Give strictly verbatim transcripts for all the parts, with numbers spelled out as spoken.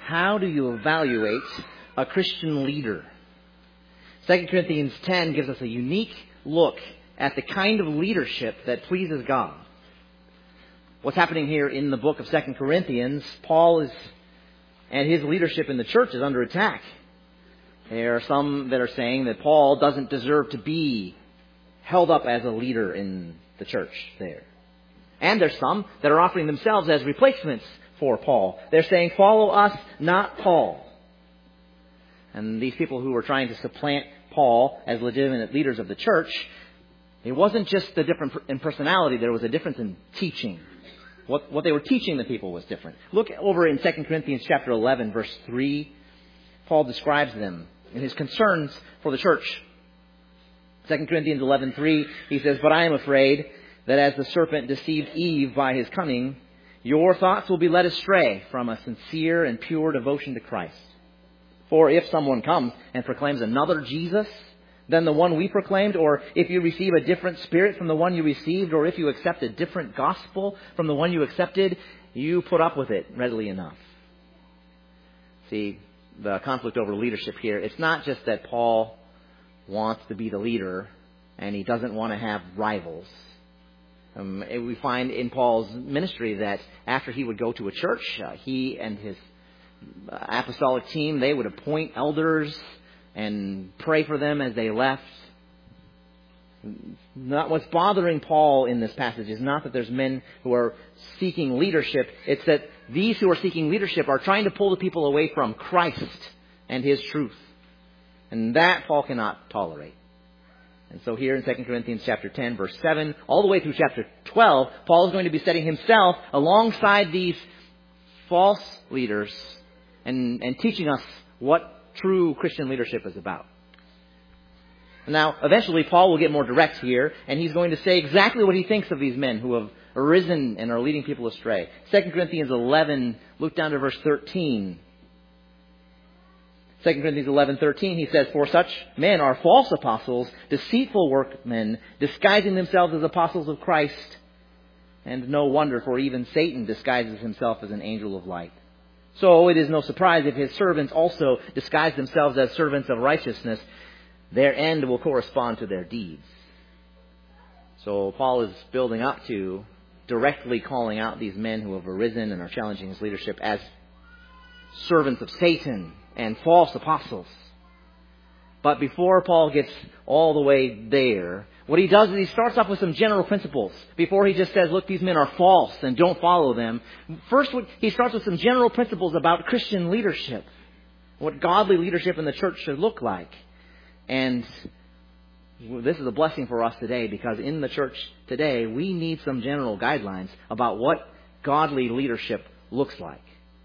How do you evaluate a Christian leader? Second Corinthians ten gives us a unique look at the kind of leadership that pleases God. What's happening here in the book of Second Corinthians, Paul is, and his leadership in the church is under attack. There are some that are saying that Paul doesn't deserve to be held up as a leader in the church there. And there's some that are offering themselves as replacements for Paul. They're saying, follow us, not Paul. And these people who were trying to supplant Paul as legitimate leaders of the church, it wasn't just the difference in personality, there was a difference in teaching. What, what they were teaching the people was different. Look over in Second Corinthians chapter eleven, verse three. Paul describes them in his concerns for the church. Second Corinthians eleven three, he says, but I am afraid that as the serpent deceived Eve by his cunning, your thoughts will be led astray from a sincere and pure devotion to Christ. For if someone comes and proclaims another Jesus than the one we proclaimed, or if you receive a different spirit from the one you received, or if you accept a different gospel from the one you accepted, you put up with it readily enough. See, the conflict over leadership here, it's not just that Paul wants to be the leader and he doesn't want to have rivals. Um, we find in Paul's ministry that after he would go to a church, uh, he and his apostolic team, they would appoint elders and pray for them as they left. Not what's bothering Paul in this passage is not that there's men who are seeking leadership. It's that these who are seeking leadership are trying to pull the people away from Christ and His truth. And that Paul cannot tolerate. And so here in Second Corinthians chapter ten, verse seven, all the way through chapter twelve, Paul is going to be setting himself alongside these false leaders and, and teaching us what true Christian leadership is about. Now, eventually, Paul will get more direct here, and he's going to say exactly what he thinks of these men who have arisen and are leading people astray. Second Corinthians eleven, look down to verse thirteen. Second Corinthians eleven thirteen, he says, for such men are false apostles, deceitful workmen, disguising themselves as apostles of Christ. And no wonder, for even Satan disguises himself as an angel of light. So it is no surprise if his servants also disguise themselves as servants of righteousness. Their end will correspond to their deeds. So Paul is building up to directly calling out these men who have arisen and are challenging his leadership as servants of Satan and false apostles. But before Paul gets all the way there, what he does is he starts off with some general principles. Before he just says, look, these men are false and don't follow them. First, he starts with some general principles about Christian leadership. What godly leadership in the church should look like. And this is a blessing for us today, because in the church today, we need some general guidelines about what godly leadership looks like.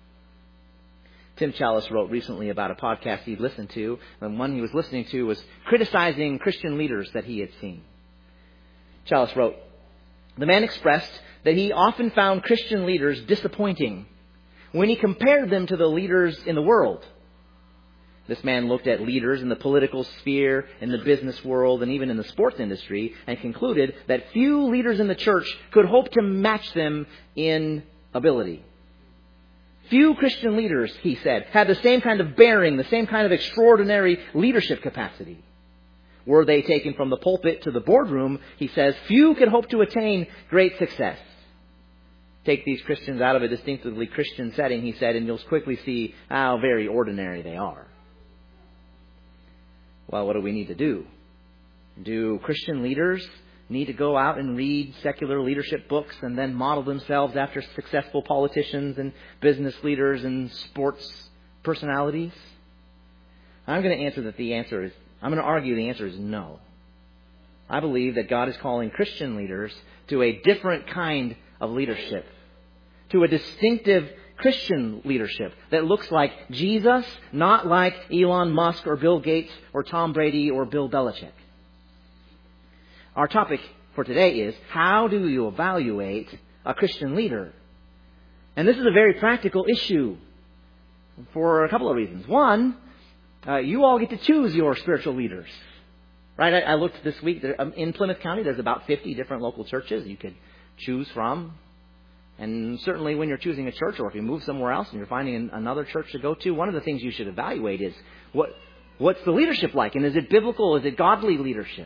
Tim Challis wrote recently about a podcast he'd listened to, and one he was listening to was criticizing Christian leaders that he had seen. Challis wrote, the man expressed that he often found Christian leaders disappointing when he compared them to the leaders in the world. This man looked at leaders in the political sphere, in the business world, and even in the sports industry, and concluded that few leaders in the church could hope to match them in ability. Few Christian leaders, he said, had the same kind of bearing, the same kind of extraordinary leadership capacity. Were they taken from the pulpit to the boardroom, he says, few could hope to attain great success. Take these Christians out of a distinctively Christian setting, he said, and you'll quickly see how very ordinary they are. Well, what do we need to do? Do Christian leaders need to go out and read secular leadership books and then model themselves after successful politicians and business leaders and sports personalities? I'm going to answer that the answer is, I'm going to argue the answer is no. I believe that God is calling Christian leaders to a different kind of leadership, to a distinctive Christian leadership that looks like Jesus, not like Elon Musk or Bill Gates or Tom Brady or Bill Belichick. Our topic for today is, how do you evaluate a Christian leader? And this is a very practical issue for a couple of reasons. One, uh, you all get to choose your spiritual leaders. Right? I, I looked this week, there, um, in Plymouth County, there's about fifty different local churches you could choose from. And certainly when you're choosing a church, or if you move somewhere else and you're finding another church to go to, one of the things you should evaluate is what what's the leadership like? And is it biblical? Is it godly leadership?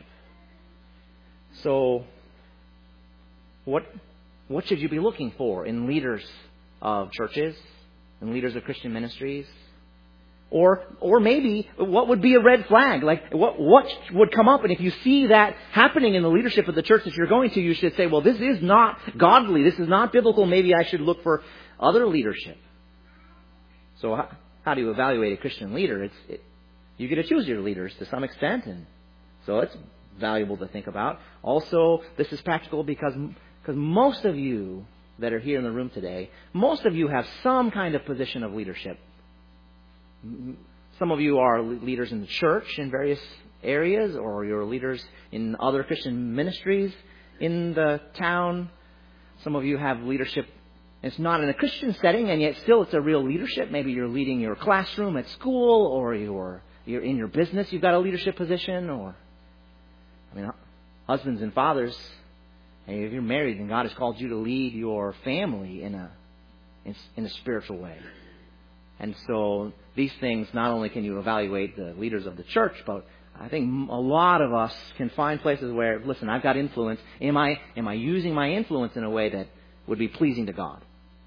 So what what should you be looking for in leaders of churches and leaders of Christian ministries? Or or maybe what would be a red flag? Like what what would come up? And if you see that happening in the leadership of the church that you're going to, you should say, well, this is not godly. This is not biblical. Maybe I should look for other leadership. So how, how do you evaluate a Christian leader? It's it, you get to choose your leaders to some extent, and so it's valuable to think about. Also, this is practical because because most of you that are here in the room today, most of you have some kind of position of leadership. Some of you are leaders in the church in various areas, or you're leaders in other Christian ministries in the town. Some of you have leadership. It's not in a Christian setting, and yet still it's a real leadership. Maybe you're leading your classroom at school, or you're you're in your business. You've got a leadership position, or I mean, husbands and fathers. And if you're married, and God has called you to lead your family in a in, in a spiritual way. And so these things, not only can you evaluate the leaders of the church, but I think a lot of us can find places where, listen, I've got influence. Am I am I using my influence in a way that would be pleasing to God?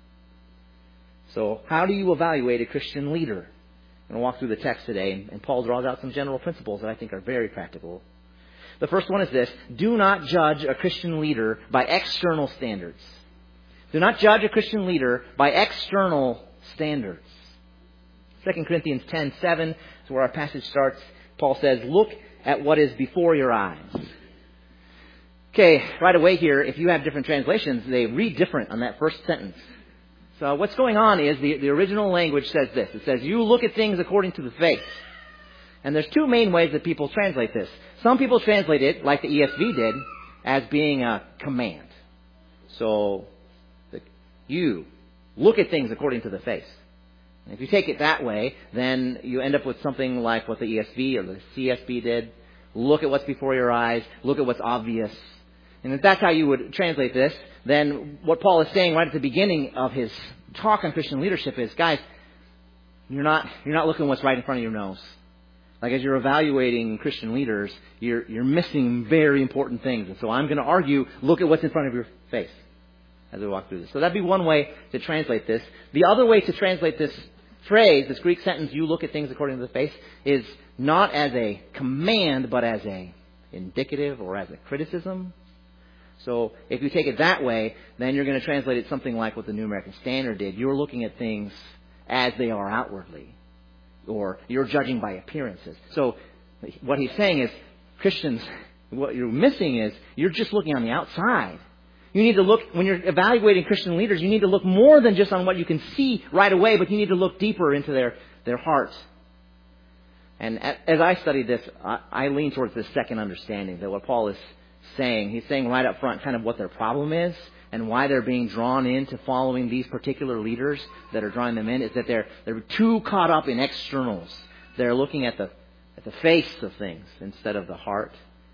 So how do you evaluate a Christian leader? I'm going to walk through the text today, and, and Paul draws out some general principles that I think are very practical. The first one is this: do not judge a Christian leader by external standards. Do not judge a Christian leader by external standards. Second Corinthians ten seven is where our passage starts. Paul says, look at what is before your eyes. Okay, right away here, if you have different translations, they read different on that first sentence. So what's going on is the, the original language says this. It says, you look at things according to the face. And there's two main ways that people translate this. Some people translate it, like the E S V did, as being a command. So, the, you look at things according to the face. And if you take it that way, then you end up with something like what the E S V or the C S B did. Look at what's before your eyes. Look at what's obvious. And if that's how you would translate this, then what Paul is saying right at the beginning of his talk on Christian leadership is, guys, you're not you're not looking what's right in front of your nose. Like as you're evaluating Christian leaders, you're you're missing very important things. And so I'm going to argue, look at what's in front of your face as we walk through this. So that'd be one way to translate this. The other way to translate this phrase, this Greek sentence, you look at things according to the face, is not as a command, but as a indicative or as a criticism. So if you take it that way, then you're going to translate it something like what the New American Standard did. You're looking at things as they are outwardly, or you're judging by appearances. So what he's saying is, Christians, what you're missing is you're just looking on the outside. You need to look, when you're evaluating Christian leaders, you need to look more than just on what you can see right away, but you need to look deeper into their, their hearts. And as I studied this, I, I lean towards this second understanding, that what Paul is saying, he's saying right up front kind of what their problem is and why they're being drawn into following these particular leaders that are drawing them in, is that they're they're too caught up in externals. They're looking at the at the face of things instead of the heart.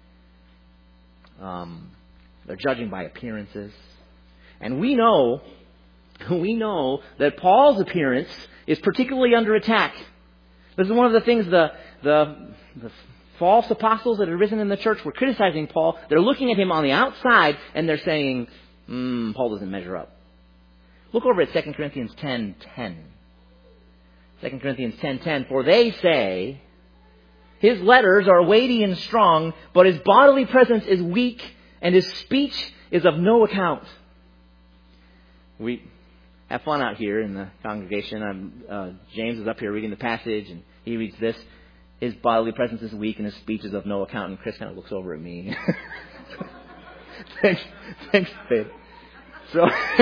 Um, they're judging by appearances. And we know, we know that Paul's appearance is particularly under attack. This is one of the things the the, the false apostles that had risen in the church were criticizing Paul. They're looking at him on the outside and they're saying, mm, Paul doesn't measure up. Look over at Second Corinthians ten ten. Second Corinthians ten ten. For they say, his letters are weighty and strong, but his bodily presence is weak and his speech is of no account. We have fun out here in the congregation. I'm, uh, James is up here reading the passage and he reads this. His bodily presence is weak and his speech is of no account. And Chris kind of looks over at me. thanks, thanks, babe. So,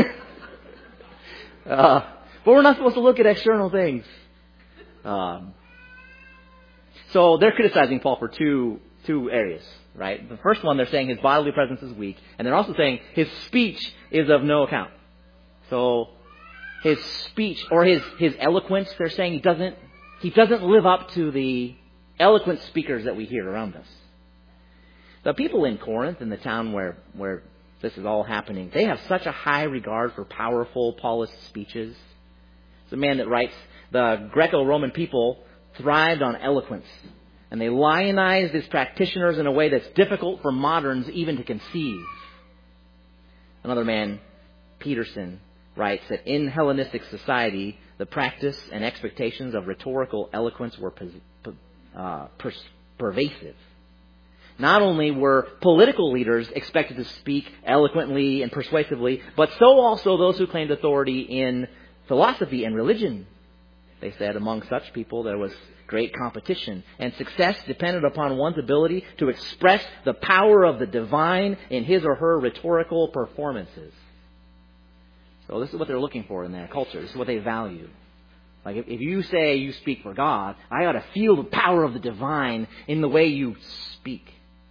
uh, but we're not supposed to look at external things. Um, so they're criticizing Paul for two two areas, right? The first one, they're saying his bodily presence is weak, and they're also saying his speech is of no account. So his speech or his his eloquence, they're saying he doesn't he doesn't live up to the eloquent speakers that we hear around us. The people in Corinth, in the town where, where this is all happening. They have such a high regard for powerful, polished speeches. It's a man that writes, the Greco-Roman people thrived on eloquence. And they lionized its practitioners in a way that's difficult for moderns even to conceive. Another man, Peterson, writes that in Hellenistic society, the practice and expectations of rhetorical eloquence were uh, pervasive. Not only were political leaders expected to speak eloquently and persuasively, but so also those who claimed authority in philosophy and religion. They said among such people there was great competition, and success depended upon one's ability to express the power of the divine in his or her rhetorical performances. So this is what they're looking for in their culture. This is what they value. Like if, if you say you speak for God, I ought to feel the power of the divine in the way you speak.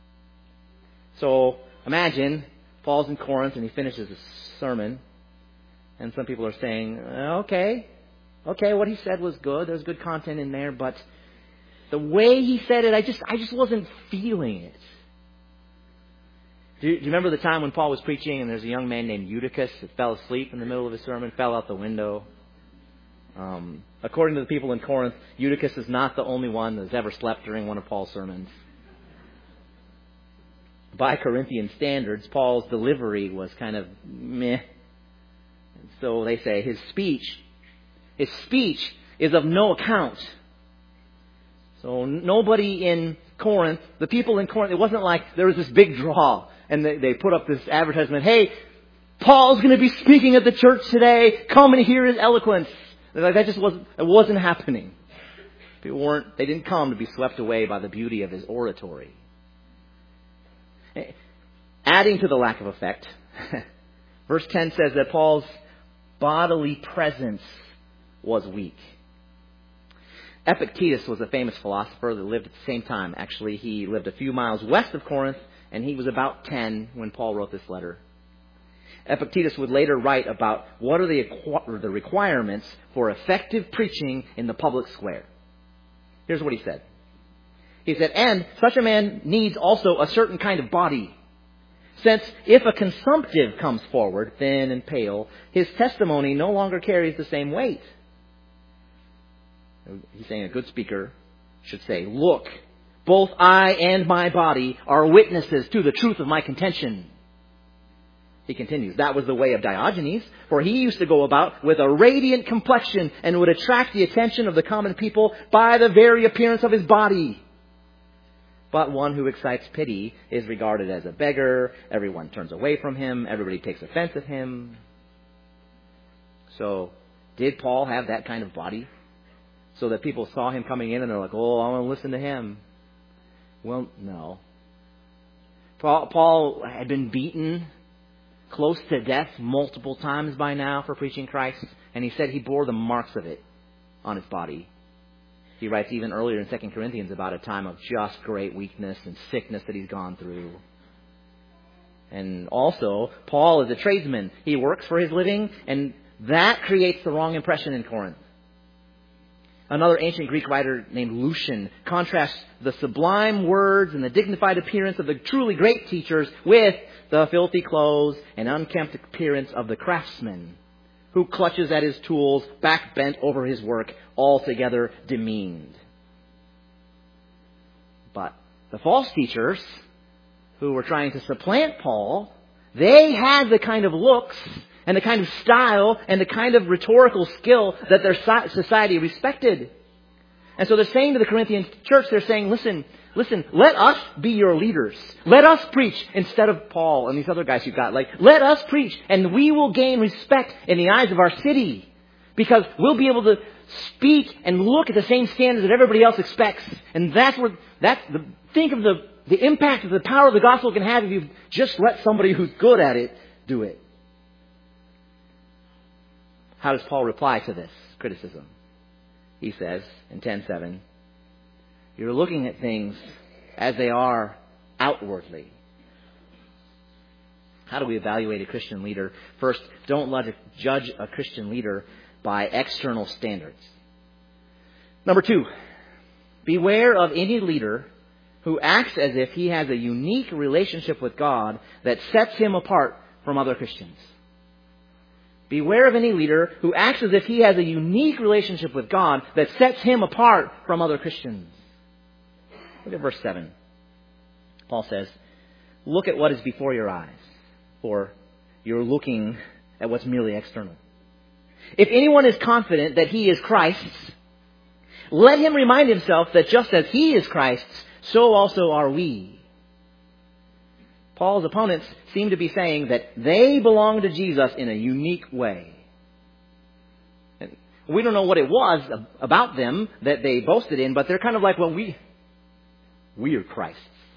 So imagine Paul's in Corinth and he finishes his sermon, and some people are saying, okay, okay, what he said was good. There's good content in there, but the way he said it, I just I just wasn't feeling it. Do you, do you remember the time when Paul was preaching and there's a young man named Eutychus that fell asleep in the middle of his sermon, fell out the window? Um, according to the people in Corinth, Eutychus is not the only one that's ever slept during one of Paul's sermons. By Corinthian standards, Paul's delivery was kind of meh. And so they say his speech, his speech is of no account. So nobody in Corinth, the people in Corinth, it wasn't like there was this big draw and they, they put up this advertisement, hey, Paul's going to be speaking at the church today. Come and hear his eloquence. Like that just wasn't, it wasn't happening. People weren't, they didn't come to be swept away by the beauty of his oratory. Adding to the lack of effect, verse ten says that Paul's bodily presence was weak. Epictetus was a famous philosopher that lived at the same time. Actually, he lived a few miles west of Corinth, and he was about ten when Paul wrote this letter. Epictetus would later write about what are the, the requirements for effective preaching in the public square. Here's what he said. He said, and such a man needs also a certain kind of body. Since if a consumptive comes forward, thin and pale, his testimony no longer carries the same weight. He's saying a good speaker should say, look, both I and my body are witnesses to the truth of my contention. He continues, that was the way of Diogenes, for he used to go about with a radiant complexion and would attract the attention of the common people by the very appearance of his body. But one who excites pity is regarded as a beggar. Everyone turns away from him. Everybody takes offense at him. So, did Paul have that kind of body? So that people saw him coming in and they're like, oh, I want to listen to him. Well, no. Paul, Paul had been beaten close to death multiple times by now for preaching Christ. And he said he bore the marks of it on his body. He writes even earlier in Second Corinthians about a time of just great weakness and sickness that he's gone through. And also, Paul is a tradesman. He works for his living, and that creates the wrong impression in Corinth. Another ancient Greek writer named Lucian contrasts the sublime words and the dignified appearance of the truly great teachers with the filthy clothes and unkempt appearance of the craftsman, who clutches at his tools, back bent over his work, altogether demeaned. But the false teachers, who were trying to supplant Paul, they had the kind of looks and the kind of style and the kind of rhetorical skill that their society respected. And so they're saying to the Corinthian church, they're saying, listen, listen, let us be your leaders. Let us preach instead of Paul and these other guys you've got. Like, let us preach and we will gain respect in the eyes of our city because we'll be able to speak and look at the same standards that everybody else expects. And that's where, that's the, think of the, the impact of the power of the gospel can have if you just let somebody who's good at it do it. How does Paul reply to this criticism? He says in ten seven, you're looking at things as they are outwardly. How do we evaluate a Christian leader? First, don't let it judge a Christian leader by external standards. Number two, beware of any leader who acts as if he has a unique relationship with God that sets him apart from other Christians. Beware of any leader who acts as if he has a unique relationship with God that sets him apart from other Christians. Look at verse seven. Paul says, look at what is before your eyes, for you're looking at what's merely external. If anyone is confident that he is Christ's, let him remind himself that just as he is Christ's, so also are we. Paul's opponents seem to be saying that they belong to Jesus in a unique way. And we don't know what it was about them that they boasted in, but they're kind of like, well, we, we are Christ's.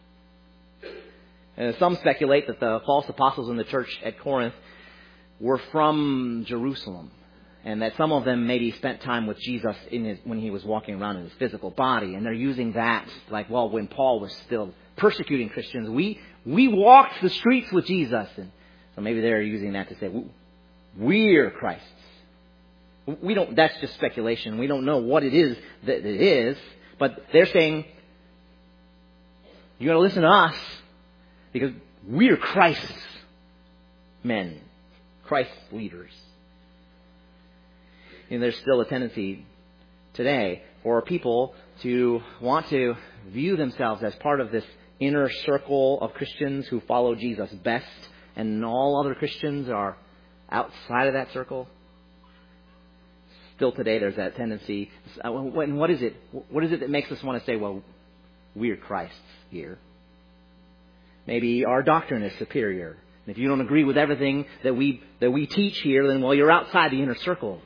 And some speculate that the false apostles in the church at Corinth were from Jerusalem, and that some of them maybe spent time with Jesus in his, when he was walking around in his physical body. And they're using that like, well, when Paul was still persecuting Christians, we we walked the streets with Jesus. And so maybe they're using that to say, we're Christ's. We don't, that's just speculation. We don't know what it is that it is. But they're saying, you got to listen to us because we're Christ's men, Christ's leaders. And there's still a tendency today for people to want to view themselves as part of this inner circle of Christians who follow Jesus best, and all other Christians are outside of that circle. Still today there's that tendency. And what is it? What is it that makes us want to say, well, we're Christ's here? Maybe our doctrine is superior. And if you don't agree with everything that we that we teach here, then, well, you're outside the inner circle.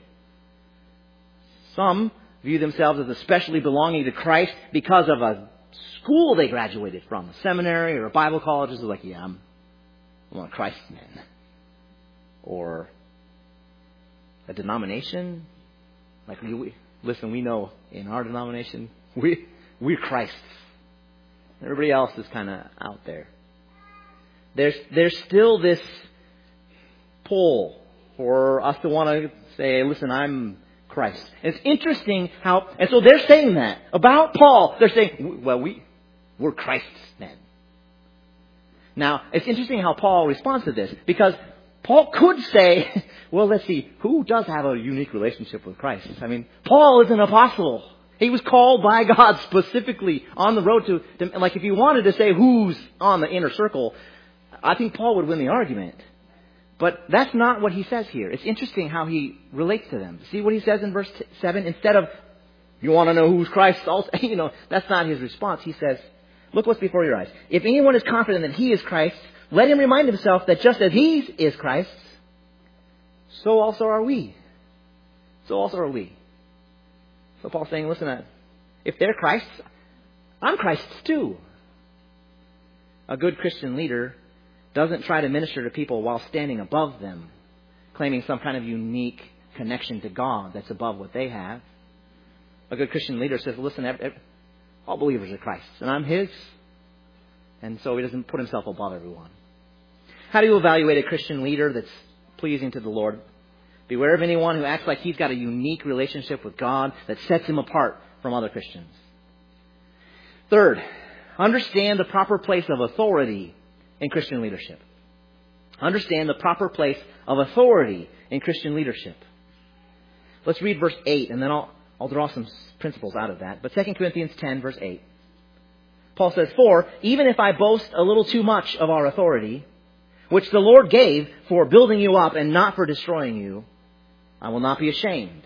Some view themselves as especially belonging to Christ because of a school they graduated from, a seminary or a Bible college. It's like, yeah, I'm, I'm a Christ's man. Or a denomination. Like, we, we, listen, we know in our denomination, we, we're Christ's. Everybody else is kind of out there. There's, there's still this pull for us to want to say, listen, I'm Christ. And it's interesting how, and so they're saying that about Paul. They're saying, well, we, we're Christ's men. Now, it's interesting how Paul responds to this, because Paul could say, well, let's see, who does have a unique relationship with Christ? I mean, Paul is an apostle. He was called by God specifically on the road to, to, like, if you wanted to say who's on the inner circle, I think Paul would win the argument. But that's not what he says here. It's interesting how he relates to them. See what he says in verse seven? Instead of, you want to know who's Christ also? You know, that's not his response. He says, look what's before your eyes. If anyone is confident that he is Christ, let him remind himself that just as he is Christ, so also are we. So also are we. So Paul's saying, listen, if they're Christ's, I'm Christ's too. A good Christian leader doesn't try to minister to people while standing above them, claiming some kind of unique connection to God that's above what they have. A good Christian leader says, listen, all believers are Christ's, and I'm His. And so he doesn't put himself above everyone. How do you evaluate a Christian leader that's pleasing to the Lord? Beware of anyone who acts like he's got a unique relationship with God that sets him apart from other Christians. Third, understand the proper place of authority in Christian leadership. Understand the proper place of authority in Christian leadership. Let's read verse eight, and then I'll, I'll draw some principles out of that. But Second Corinthians ten, verse eight. Paul says, for even if I boast a little too much of our authority, which the Lord gave for building you up and not for destroying you, I will not be ashamed.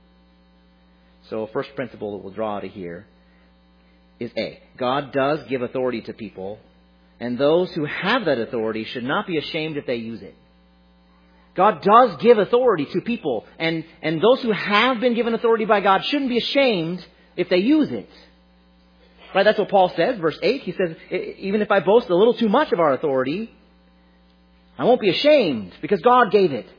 So first principle that we'll draw out of here is A. God does give authority to people, and those who have that authority should not be ashamed if they use it. God does give authority to people, and, and those who have been given authority by God shouldn't be ashamed if they use it. Right? That's what Paul says, verse eight. He says, even if I boast a little too much of our authority, I won't be ashamed because God gave it.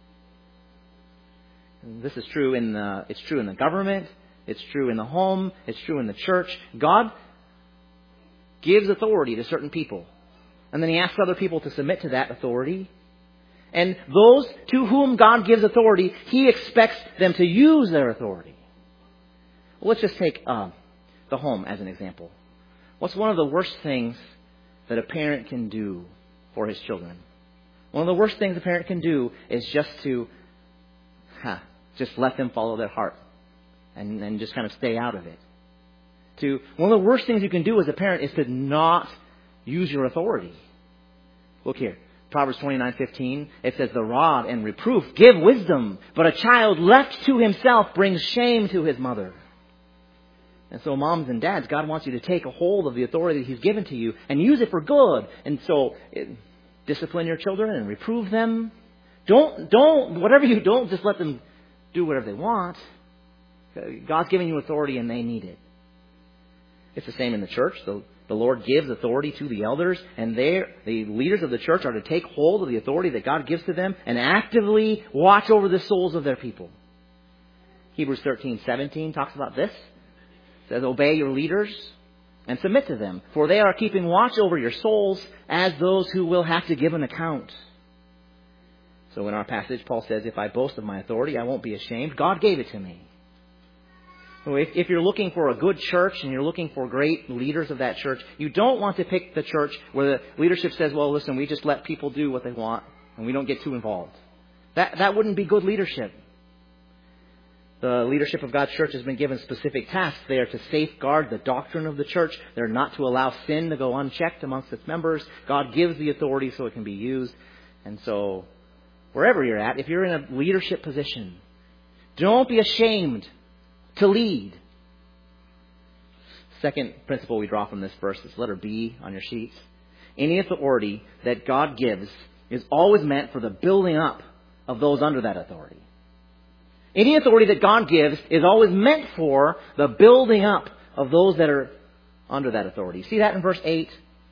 And this is true in the, it's true in the government. It's true in the home. It's true in the church. God gives authority to certain people. And then He asks other people to submit to that authority. And those to whom God gives authority, He expects them to use their authority. Well, let's just take uh, the home as an example. What's one of the worst things that a parent can do for his children? One of the worst things a parent can do is just to huh, just let them follow their heart and, and just kind of stay out of it. To one of the worst things you can do as a parent is to not use your authority. Look here. Proverbs twenty-nine fifteen, it says, the rod and reproof give wisdom, but a child left to himself brings shame to his mother. And so moms and dads, God wants you to take a hold of the authority that He's given to you and use it for good. And so it, discipline your children and reprove them. Don't, don't, whatever you don't, just let them do whatever they want. God's giving you authority and they need it. It's the same in the church. The, the Lord gives authority to the elders, and they, the leaders of the church are to take hold of the authority that God gives to them and actively watch over the souls of their people. Hebrews thirteen seventeen talks about this. It says, obey your leaders and submit to them, for they are keeping watch over your souls as those who will have to give an account. So in our passage, Paul says, if I boast of my authority, I won't be ashamed. God gave it to me. So if, if you're looking for a good church and you're looking for great leaders of that church, you don't want to pick the church where the leadership says, well, listen, we just let people do what they want and we don't get too involved. That, that wouldn't be good leadership. The leadership of God's church has been given specific tasks. They are to safeguard the doctrine of the church. They're not to allow sin to go unchecked amongst its members. God gives the authority so it can be used. And so, wherever you're at, if you're in a leadership position, don't be ashamed to lead. Second principle we draw from this verse is letter B on your sheets. Any authority that God gives is always meant for the building up of those under that authority. Any authority that God gives is always meant for the building up of those that are under that authority. See that in verse eight?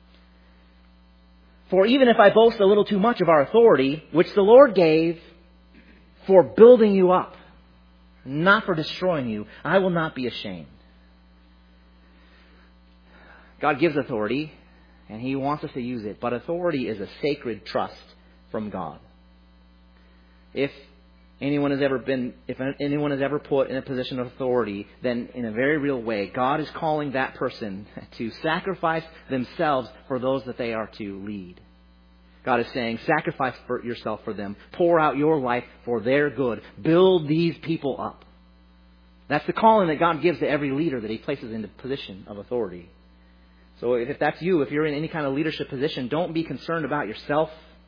For even if I boast a little too much of our authority, which the Lord gave for building you up, not for destroying you, I will not be ashamed. God gives authority, and He wants us to use it. But authority is a sacred trust from God. If anyone has ever been, if anyone has ever put in a position of authority, then in a very real way, God is calling that person to sacrifice themselves for those that they are to lead. God is saying, sacrifice for yourself for them. Pour out your life for their good. Build these people up. That's the calling that God gives to every leader that He places in a position of authority. So if that's you, if you're in any kind of leadership position, don't be concerned about yourself.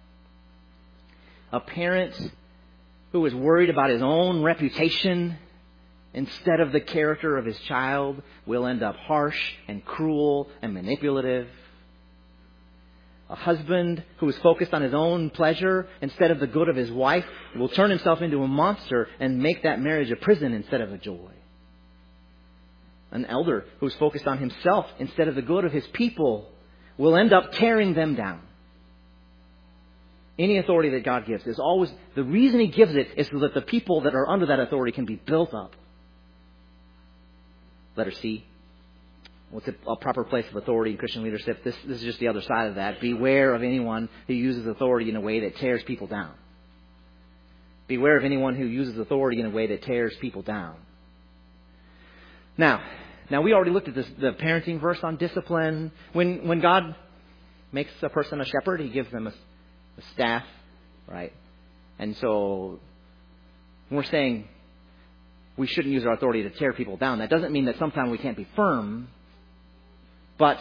A parent who is worried about his own reputation instead of the character of his child will end up harsh and cruel and manipulative. A husband who is focused on his own pleasure instead of the good of his wife will turn himself into a monster and make that marriage a prison instead of a joy. An elder who is focused on himself instead of the good of his people will end up tearing them down. Any authority that God gives is always, the reason He gives it is so that the people that are under that authority can be built up. Letter C. What's a proper place of authority in Christian leadership? This, this is just the other side of that. Beware of anyone who uses authority in a way that tears people down. Beware of anyone who uses authority in a way that tears people down. Now, now we already looked at this, the parenting verse on discipline. When when God makes a person a shepherd, He gives them a, a staff, right? And so when we're saying we shouldn't use our authority to tear people down, that doesn't mean that sometimes we can't be firm. But,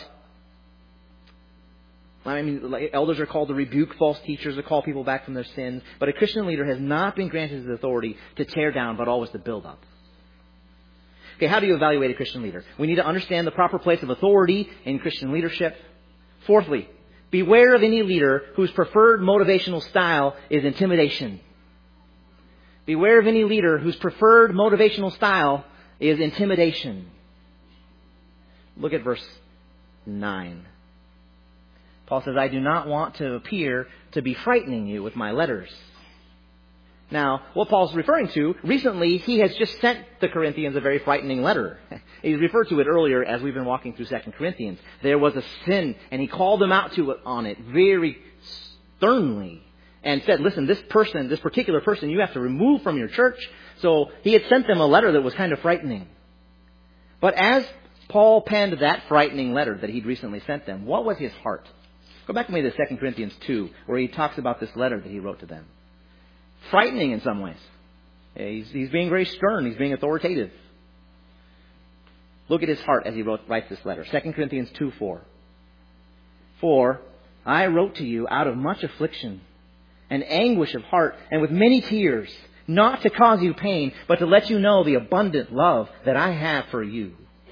I mean, elders are called to rebuke false teachers, to call people back from their sins. But a Christian leader has not been granted his authority to tear down, but always to build up. Okay, how do you evaluate a Christian leader? We need to understand the proper place of authority in Christian leadership. Fourthly, beware of any leader whose preferred motivational style is intimidation. Beware of any leader whose preferred motivational style is intimidation. Look at verse nine. Paul says, I do not want to appear to be frightening you with my letters. Now, what Paul's referring to, recently he has just sent the Corinthians a very frightening letter. He referred to it earlier as we've been walking through Second Corinthians. There was a sin, and he called them out to it on it very sternly and said, listen, this person, this particular person, you have to remove from your church. So he had sent them a letter that was kind of frightening. But as Paul penned that frightening letter that he'd recently sent them, what was his heart? Go back with me to Second Corinthians two, where he talks about this letter that he wrote to them. Frightening in some ways. He's, he's being very stern. He's being authoritative. Look at his heart as he wrote, writes this letter. Second Corinthians two four. For I wrote to you out of much affliction and anguish of heart and with many tears, not to cause you pain, but to let you know the abundant love that I have for you.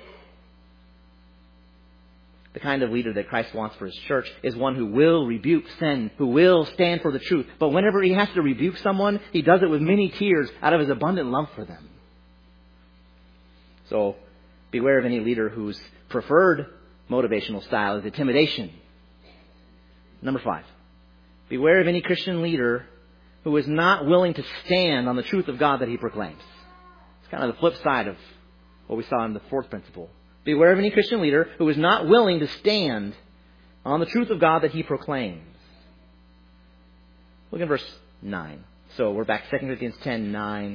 The kind of leader that Christ wants for his church is one who will rebuke sin, who will stand for the truth. But whenever he has to rebuke someone, he does it with many tears out of his abundant love for them. So beware of any leader whose preferred motivational style is intimidation. Number five, beware of any Christian leader who is not willing to stand on the truth of God that he proclaims. It's kind of the flip side of what we saw in the fourth principle. Beware of any Christian leader who is not willing to stand on the truth of God that he proclaims. Look at verse nine. So we're back to Second Corinthians ten nine.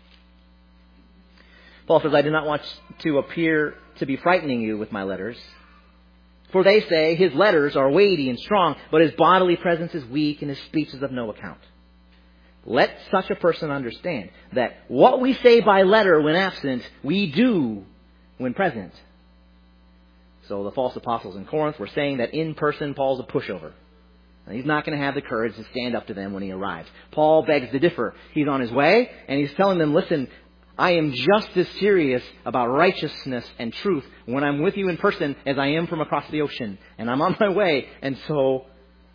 Paul says, I do not want to appear to be frightening you with my letters. For they say his letters are weighty and strong, but his bodily presence is weak and his speech is of no account. Let such a person understand that what we say by letter when absent, we do when present. So the false apostles in Corinth were saying that in person Paul's a pushover. And he's not going to have the courage to stand up to them when he arrives. Paul begs to differ. He's on his way and he's telling them, listen, I am just as serious about righteousness and truth when I'm with you in person as I am from across the ocean. And I'm on my way. And so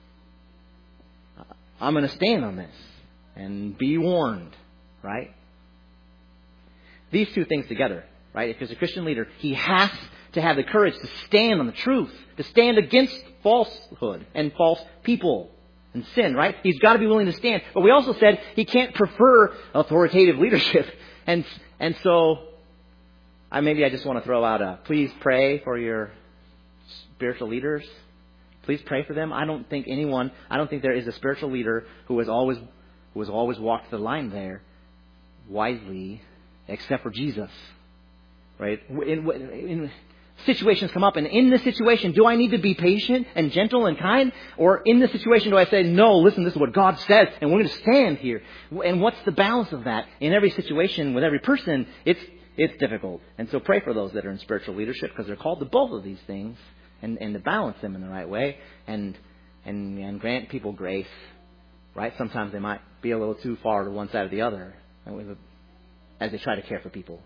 I'm going to stand on this and be warned, right? These two things together, right? If there's a Christian leader, he has to have the courage to stand on the truth, to stand against falsehood and false people and sin, right? He's got to be willing to stand. But we also said he can't prefer authoritative leadership. And and so I maybe I just want to throw out a please pray for your spiritual leaders. Please pray for them. I don't think anyone, I don't think there is a spiritual leader who has always who has always walked the line there wisely, except for Jesus. Right? In, in, situations come up, and in this situation, do I need to be patient and gentle and kind? Or in this situation, do I say, no, listen, this is what God says, and we're going to stand here? And what's the balance of that? In every situation, with every person, it's it's difficult. And so pray for those that are in spiritual leadership, because they're called to both of these things, and, and to balance them in the right way, and, and, and grant people grace. Right? Sometimes they might be a little too far to one side or the other, as they try to care for people.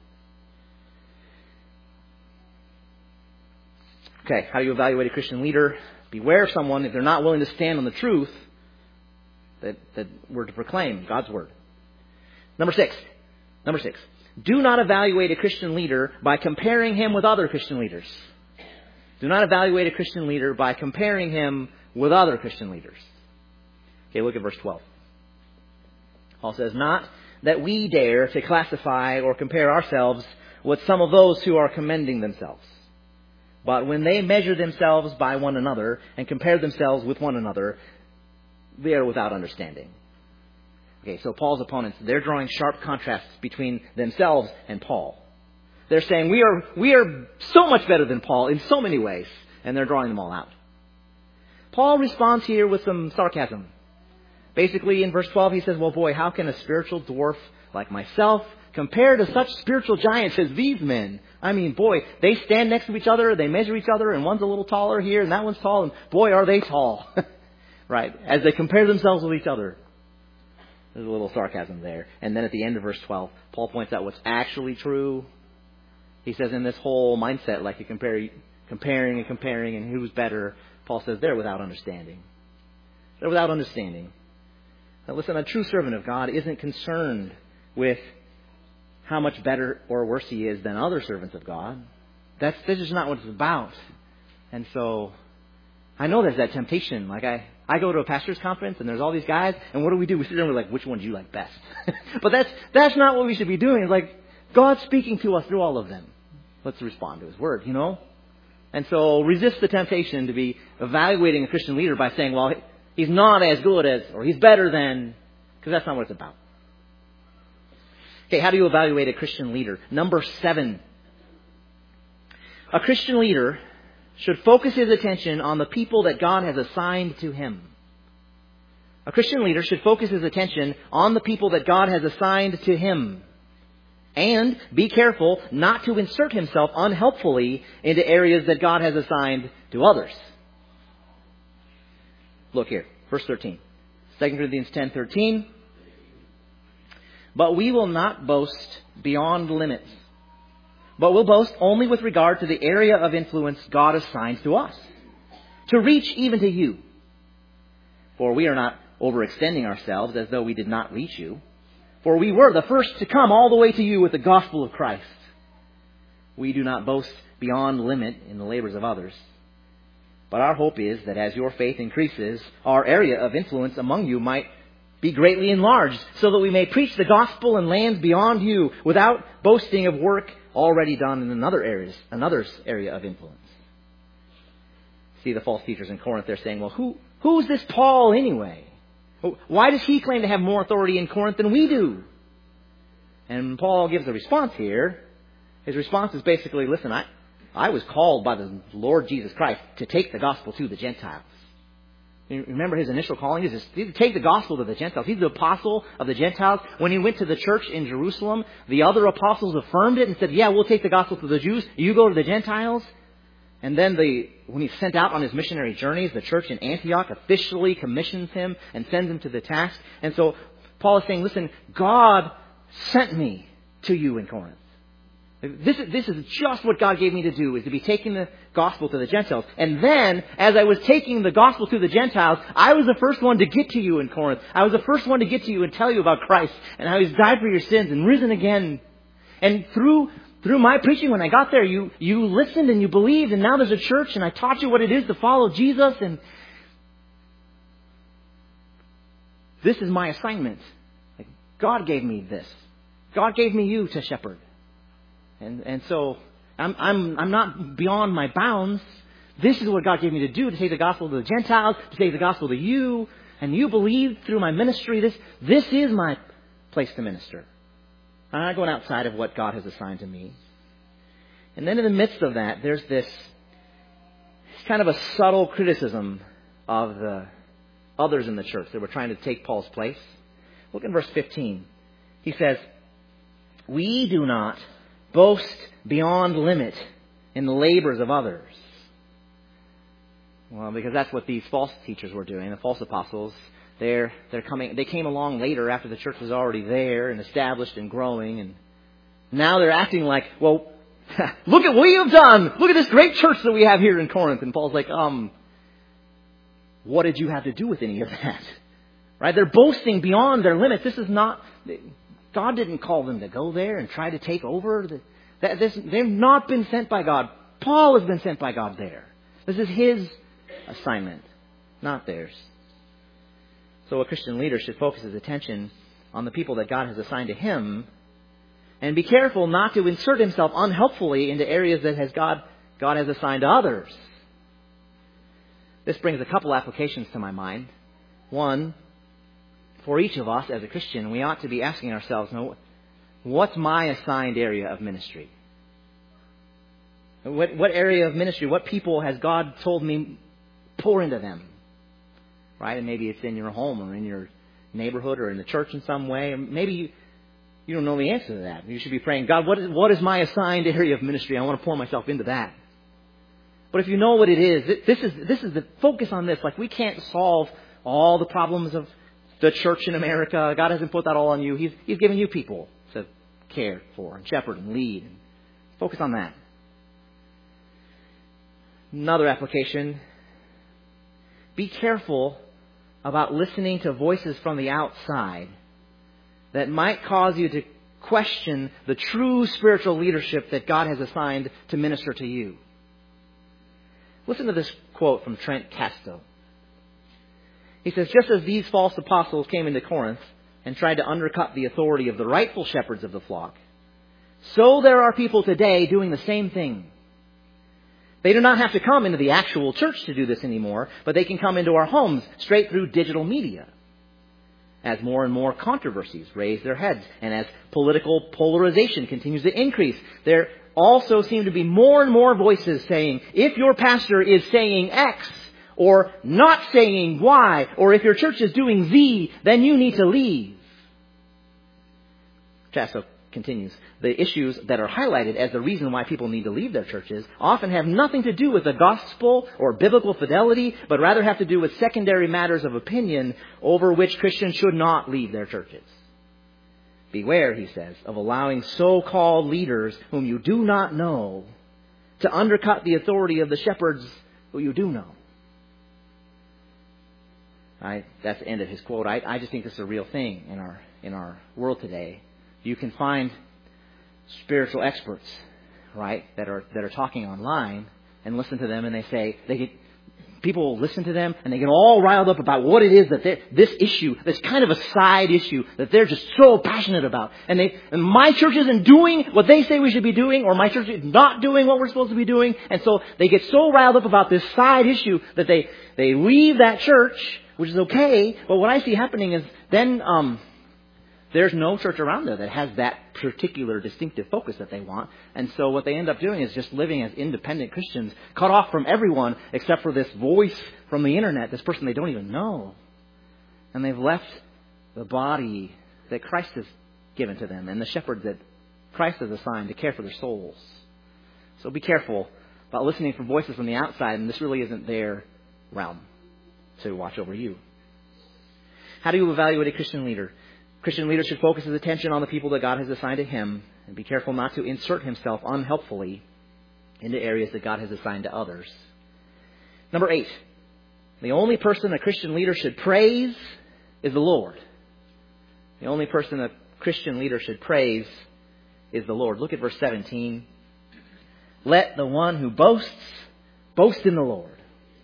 Okay, how do you evaluate a Christian leader? Beware of someone, if they're not willing to stand on the truth that, that we're to proclaim, God's word. Number six. Number six. Do not evaluate a Christian leader by comparing him with other Christian leaders. Do not evaluate a Christian leader by comparing him with other Christian leaders. Okay, look at verse twelve. Paul says, not that we dare to classify or compare ourselves with some of those who are commending themselves. But when they measure themselves by one another and compare themselves with one another, they are without understanding. Okay, so Paul's opponents, they're drawing sharp contrasts between themselves and Paul. They're saying we are we are so much better than Paul in so many ways, and they're drawing them all out. Paul responds here with some sarcasm. Basically, in verse twelve, he says, well, boy, how can a spiritual dwarf like myself compare to such spiritual giants as these men? I mean, boy, they stand next to each other, they measure each other, and one's a little taller here, and that one's tall, and boy, are they tall. Right? As they compare themselves with each other. There's a little sarcasm there. And then at the end of verse twelve, Paul points out what's actually true. He says in this whole mindset, like you compare, comparing and comparing and who's better, Paul says they're without understanding. They're without understanding. Now listen, a true servant of God isn't concerned with how much better or worse he is than other servants of God. That's, that's just not what it's about. And so, I know there's that temptation. Like I, I go to a pastor's conference and there's all these guys, and what do we do? We sit there and we're like, which one do you like best? But that's, that's not what we should be doing. It's like, God's speaking to us through all of them. Let's respond to His Word, you know? And so, resist the temptation to be evaluating a Christian leader by saying, well, he's not as good as, or he's better than, because that's not what it's about. Okay, how do you evaluate a Christian leader? Number seven. A Christian leader should focus his attention on the people that God has assigned to him. A Christian leader should focus his attention on the people that God has assigned to him. And be careful not to insert himself unhelpfully into areas that God has assigned to others. Look here, verse thirteen. Second Corinthians ten thirteen. But we will not boast beyond limits, but will boast only with regard to the area of influence God assigns to us, to reach even to you. For we are not overextending ourselves as though we did not reach you. For we were the first to come all the way to you with the gospel of Christ. We do not boast beyond limit in the labors of others. But our hope is that as your faith increases, our area of influence among you might be greatly enlarged, so that we may preach the gospel in lands beyond you without boasting of work already done in another areas, another's area of influence. See the false teachers in Corinth, they're saying, well, who who's this Paul anyway? Why does he claim to have more authority in Corinth than we do? And Paul gives a response here. His response is basically, listen, I, I was called by the Lord Jesus Christ to take the gospel to the Gentiles. You remember his initial calling is to take the gospel to the Gentiles. He's the apostle of the Gentiles. When he went to the church in Jerusalem, the other apostles affirmed it and said, yeah, we'll take the gospel to the Jews. You go to the Gentiles. And then the, when he's sent out on his missionary journeys, the church in Antioch officially commissions him and sends him to the task. And so Paul is saying, listen, God sent me to you in Corinth. This is, this is just what God gave me to do, is to be taking the gospel to the Gentiles. And then, as I was taking the gospel to the Gentiles, I was the first one to get to you in Corinth. I was the first one to get to you and tell you about Christ and how He's died for your sins and risen again. And through through my preaching, when I got there, you, you listened and you believed, and now there's a church, and I taught you what it is to follow Jesus, and this is my assignment. God gave me this. God gave me you to shepherd. And and so I'm I'm I'm not beyond my bounds. This is what God gave me to do, to take the gospel to the Gentiles, to take the gospel to you, and you believed through my ministry. This this is my place to minister. I'm not going outside of what God has assigned to me. And then in the midst of that, there's this kind of a subtle criticism of the others in the church that were trying to take Paul's place. Look in verse fifteen. He says, we do not boast beyond limit in the labors of others. Well, because that's what these false teachers were doing, the false apostles. They're they're coming. They came along later after the church was already there and established and growing, and now they're acting like, well, look at what we have done. Look at this great church that we have here in Corinth. And Paul's like, um, what did you have to do with any of that? Right? They're boasting beyond their limits. This is not. God didn't call them to go there and try to take over. That this, they've not been sent by God. Paul has been sent by God there. This is his assignment, not theirs. So a Christian leader should focus his attention on the people that God has assigned to him, and be careful not to insert himself unhelpfully into areas that has God, God has assigned to others. This brings a couple applications to my mind. One, for each of us as a Christian, we ought to be asking ourselves, no, what's my assigned area of ministry? What, what area of ministry, what people has God told me pour into them? Right? And maybe it's in your home or in your neighborhood or in the church in some way. Or maybe you, you don't know the answer to that. You should be praying, God, what is, what is my assigned area of ministry? I want to pour myself into that. But if you know what it is, this is, this is the focus on this. Like, we can't solve all the problems of the church in America. God hasn't put that all on you. He's, he's given you people to care for and shepherd and lead. And focus on that. Another application. Be careful about listening to voices from the outside that might cause you to question the true spiritual leadership that God has assigned to minister to you. Listen to this quote from Trent Casto. He says, just as these false apostles came into Corinth and tried to undercut the authority of the rightful shepherds of the flock, so there are people today doing the same thing. They do not have to come into the actual church to do this anymore, but they can come into our homes straight through digital media. as more and more controversies raise their heads, and as political polarization continues to increase. There also seem to be more and more voices saying, if your pastor is saying X, or not saying Y, or if your church is doing Z, then you need to leave. Chasso continues, the issues that are highlighted as the reason why people need to leave their churches often have nothing to do with the gospel or biblical fidelity, but rather have to do with secondary matters of opinion over which Christians should not leave their churches. Beware, he says, of allowing so-called leaders whom you do not know to undercut the authority of the shepherds who you do know. I, that's the end of his quote. I, I just think this is a real thing in our in our world today. You can find spiritual experts, right, that are that are talking online, and listen to them, and they say they get people will listen to them, and they get all riled up about what it is that they this issue, this kind of a side issue that they're just so passionate about, and they and my church isn't doing what they say we should be doing, or my church is not doing what we're supposed to be doing, and so they get so riled up about this side issue that they they leave that church, which is okay. But what I see happening is then. Um, There's no church around there that has that particular distinctive focus that they want. And so what they end up doing is just living as independent Christians, cut off from everyone except for this voice from the internet, this person they don't even know. And they've left the body that Christ has given to them and the shepherds that Christ has assigned to care for their souls. So be careful about listening for voices from the outside, and this really isn't their realm to watch over you. How do you evaluate a Christian leader? Christian leader should focus his attention on the people that God has assigned to him and be careful not to insert himself unhelpfully into areas that God has assigned to others. Number eight, the only person a Christian leader should praise is the Lord. The only person a Christian leader should praise is the Lord. Look at verse seventeen. Let the one who boasts, boast in the Lord.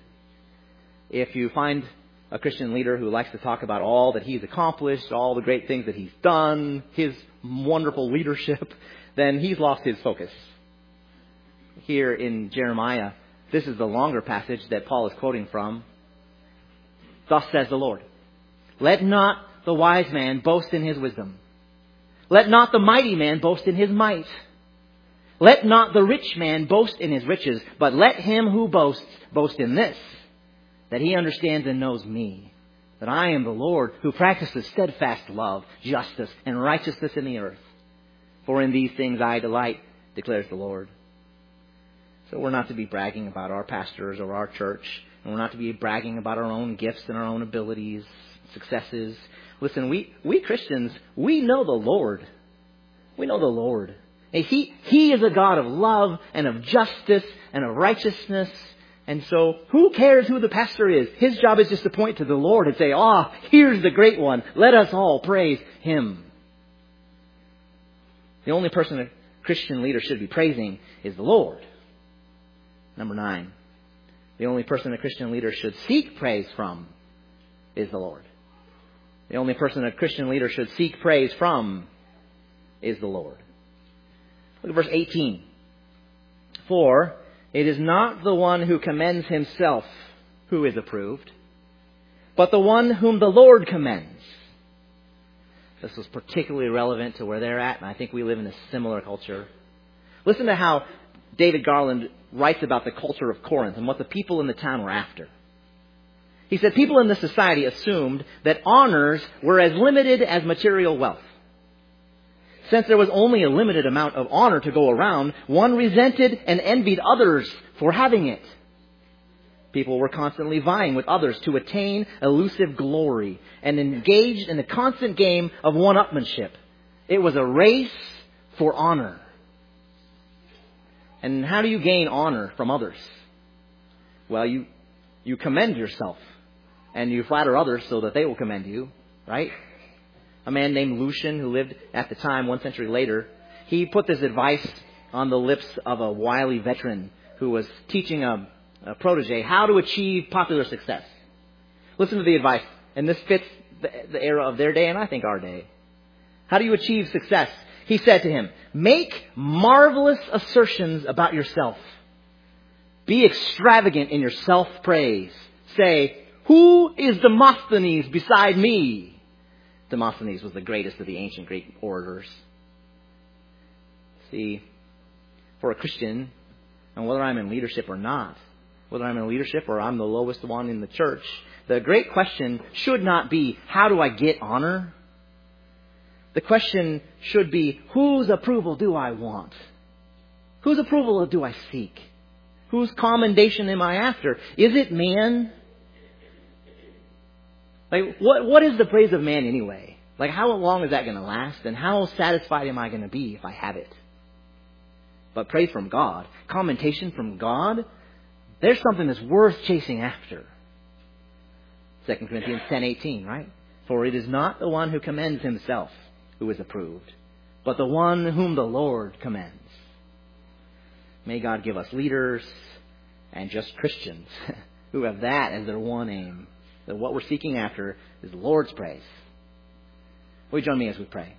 If you find a Christian leader who likes to talk about all that he's accomplished, all the great things that he's done, his wonderful leadership, then he's lost his focus. Here in Jeremiah, this is the longer passage that Paul is quoting from. Thus says the Lord, let not the wise man boast in his wisdom. Let not the mighty man boast in his might. Let not the rich man boast in his riches, but let him who boasts boast in this, that he understands and knows me, that I am the Lord who practices steadfast love, justice, and righteousness in the earth. For in these things I delight, declares the Lord. So we're not to be bragging about our pastors or our church, and we're not to be bragging about our own gifts and our own abilities, successes. Listen, we, we Christians, we know the Lord. We know the Lord. He, he is a God of love and of justice and of righteousness. And so, who cares who the pastor is? His job is just to point to the Lord and say, ah, oh, here's the great one. Let us all praise him. The only person a Christian leader should be praising is the Lord. Number nine. The only person a Christian leader should seek praise from is the Lord. The only person a Christian leader should seek praise from is the Lord. Look at verse eighteen. For it is not the one who commends himself who is approved, but the one whom the Lord commends. This was particularly relevant to where they're at, and I think we live in a similar culture. Listen to how David Garland writes about the culture of Corinth and what the people in the town were after. He said, people in this society assumed that honors were as limited as material wealth. Since there was only a limited amount of honor to go around, one resented and envied others for having it. People were constantly vying with others to attain elusive glory and engaged in a constant game of one-upmanship. It was a race for honor. And how do you gain honor from others? Well, you, you commend yourself and you flatter others so that they will commend you, right? A man named Lucian, who lived at the time one century later, he put this advice on the lips of a wily veteran who was teaching a, a protege how to achieve popular success. Listen to the advice, and this fits the, the era of their day and I think our day. How do you achieve success? He said to him, make marvelous assertions about yourself. Be extravagant in your self-praise. Say, who is Demosthenes beside me? Demosthenes was the greatest of the ancient Greek orators. See, for a Christian, and whether I'm in leadership or not, whether I'm in leadership or I'm the lowest one in the church, the great question should not be, how do I get honor? The question should be, whose approval do I want? Whose approval do I seek? Whose commendation am I after? Is it man? Like, what what is the praise of man anyway? Like, how long is that going to last? And how satisfied am I going to be if I have it? But praise from God, commendation from God, there's something that's worth chasing after. Second Corinthians ten eighteen, right? For it is not the one who commends himself who is approved, but the one whom the Lord commends. May God give us leaders and just Christians who have that as their one aim. That what we're seeking after is the Lord's praise. Will you join me as we pray?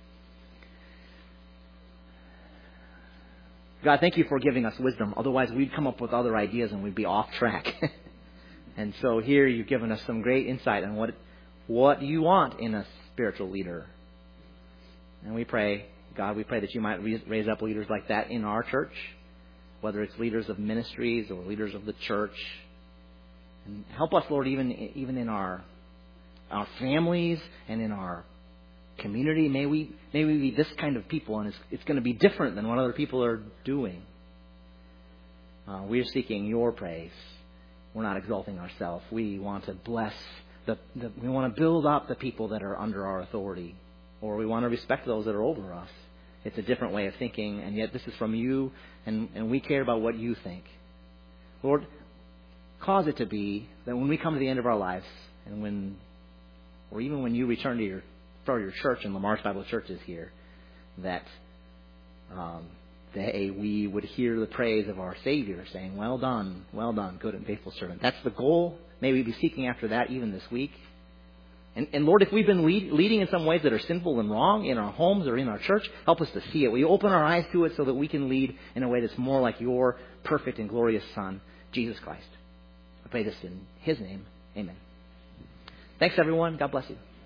God, thank you for giving us wisdom. Otherwise, we'd come up with other ideas and we'd be off track. And so here you've given us some great insight on what, what you want in a spiritual leader. And we pray, God, we pray that you might raise up leaders like that in our church, whether it's leaders of ministries or leaders of the church. And help us, Lord, even even in our our families and in our community. May we may we be this kind of people, and it's, it's going to be different than what other people are doing. Uh, we are seeking your praise. We're not exalting ourselves. We want to bless the, the we want to build up the people that are under our authority, or we want to respect those that are over us. It's a different way of thinking, and yet this is from you, and, and we care about what you think. Lord, cause it to be that when we come to the end of our lives, and when, or even when you return to your for your church, and Lamar's Bible Church is here, that um, they we would hear the praise of our Savior saying, "Well done, well done, good and faithful servant." That's the goal. May we be seeking after that even this week. And, and Lord, if we've been lead, leading in some ways that are sinful and wrong in our homes or in our church, help us to see it. We open our eyes to it so that we can lead in a way that's more like your perfect and glorious Son, Jesus Christ. I pray this in His name. Amen. Thanks, everyone. God bless you.